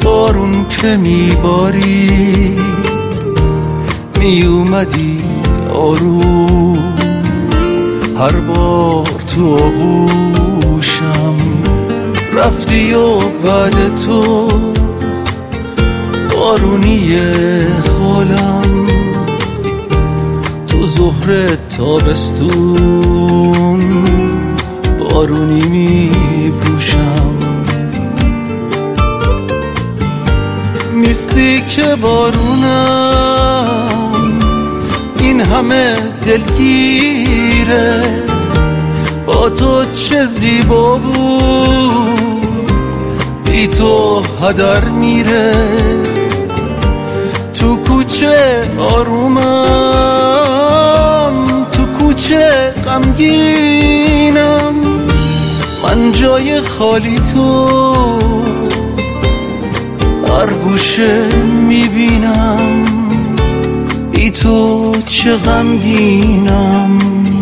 بارون که میباری میومدی آروم، هر بار تو آغوشم رفتی و بعد تو بارونی حالم، تو ظهر تابستون بارونی میپوشم. نیستی که بارونم این همه دلگیره، با تو چه زیبا بود بی تو هدر میره. تو کوچه آرومم، تو کوچه غمگینم، من جای خالی تو هر گوشه میبینم، بی تو چه غمگینم.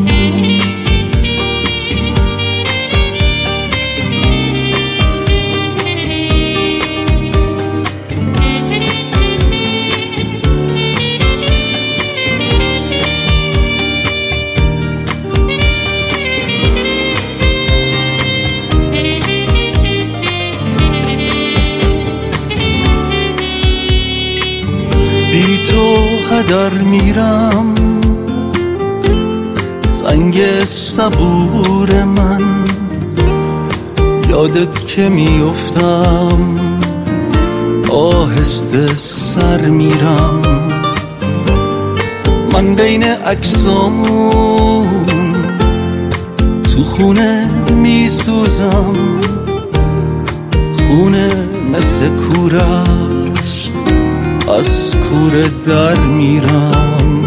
بی تو هدر میرم، سنگ صبور من، یادت که میافتم آهسته سر میرم. من بین عکسامون تو خونه میسوزم، خونه مثل کوره است از کوره در میرم.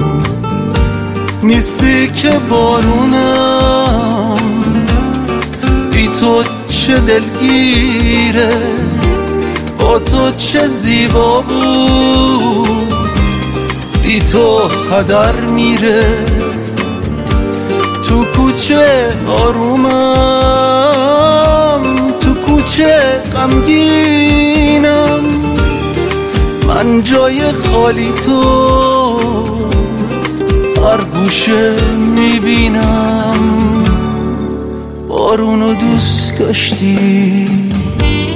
نیستی که بارونم بی تو چه دلگیره، با تو چه زیبا بود بی تو هدر میره. تو کوچه آرومم، تو کوچه غمگینم، من جای خالی تو هر گوشه میبینم. بارونو دوست داشتی؟